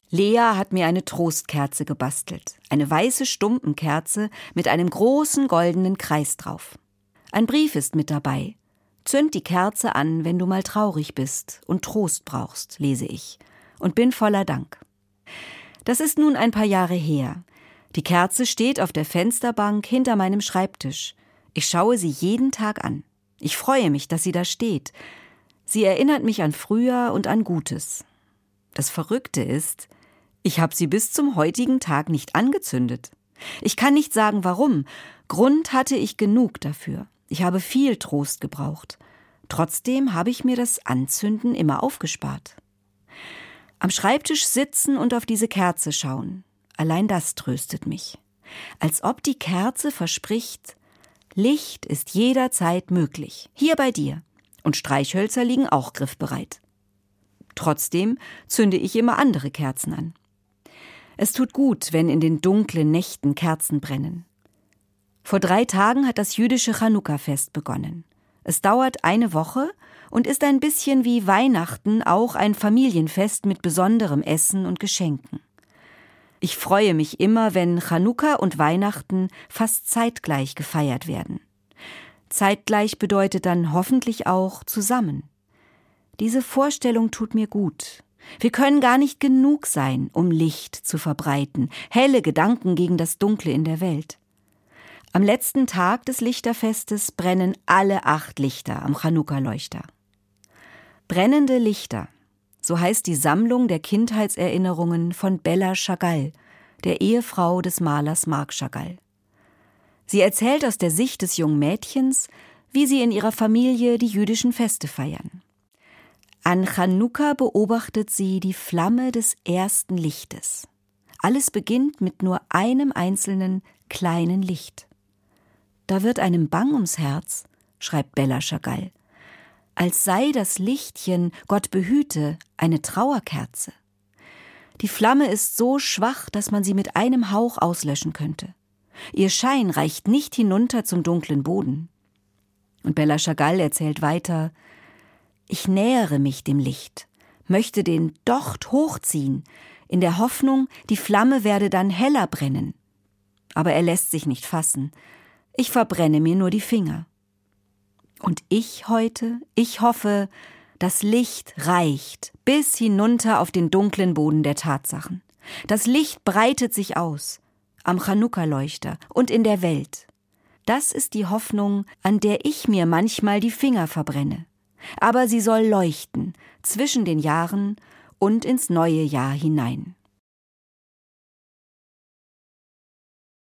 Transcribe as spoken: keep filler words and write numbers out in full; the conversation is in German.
Lea hat mir eine Trostkerze gebastelt. Eine weiße Stumpenkerze mit einem großen goldenen Kreis drauf. Ein Brief ist mit dabei. Zünd die Kerze an, wenn du mal traurig bist und Trost brauchst, lese ich, und bin voller Dank. Das ist nun ein paar Jahre her. Die Kerze steht auf der Fensterbank hinter meinem Schreibtisch. Ich schaue sie jeden Tag an. Ich freue mich, dass sie da steht. Sie erinnert mich an früher und an Gutes. Das Verrückte ist, ich habe sie bis zum heutigen Tag nicht angezündet. Ich kann nicht sagen, warum. Grund hatte ich genug dafür. Ich habe viel Trost gebraucht. Trotzdem habe ich mir das Anzünden immer aufgespart. Am Schreibtisch sitzen und auf diese Kerze schauen. Allein das tröstet mich. Als ob die Kerze verspricht, Licht ist jederzeit möglich. Hier bei dir. Und Streichhölzer liegen auch griffbereit. Trotzdem zünde ich immer andere Kerzen an. Es tut gut, wenn in den dunklen Nächten Kerzen brennen. Vor drei Tagen hat das jüdische Chanukka-Fest begonnen. Es dauert eine Woche und ist ein bisschen wie Weihnachten auch ein Familienfest mit besonderem Essen und Geschenken. Ich freue mich immer, wenn Chanukka und Weihnachten fast zeitgleich gefeiert werden. Zeitgleich bedeutet dann hoffentlich auch zusammen. Diese Vorstellung tut mir gut. Wir können gar nicht genug sein, um Licht zu verbreiten, helle Gedanken gegen das Dunkle in der Welt. Am letzten Tag des Lichterfestes brennen alle acht Lichter am Chanukka-Leuchter. Brennende Lichter, so heißt die Sammlung der Kindheitserinnerungen von Bella Chagall, der Ehefrau des Malers Marc Chagall. Sie erzählt aus der Sicht des jungen Mädchens, wie sie in ihrer Familie die jüdischen Feste feiern. An Chanukka beobachtet sie die Flamme des ersten Lichtes. Alles beginnt mit nur einem einzelnen kleinen Licht. Da wird einem bang ums Herz, schreibt Bella Chagall, als sei das Lichtchen, Gott behüte, eine Trauerkerze. Die Flamme ist so schwach, dass man sie mit einem Hauch auslöschen könnte. Ihr Schein reicht nicht hinunter zum dunklen Boden. Und Bella Chagall erzählt weiter: Ich nähere mich dem Licht, möchte den Docht hochziehen, in der Hoffnung, die Flamme werde dann heller brennen. Aber er lässt sich nicht fassen. Ich verbrenne mir nur die Finger. Und ich heute, ich hoffe, das Licht reicht bis hinunter auf den dunklen Boden der Tatsachen. Das Licht breitet sich aus, am Chanukka-Leuchter und in der Welt. Das ist die Hoffnung, an der ich mir manchmal die Finger verbrenne. Aber sie soll leuchten zwischen den Jahren und ins neue Jahr hinein.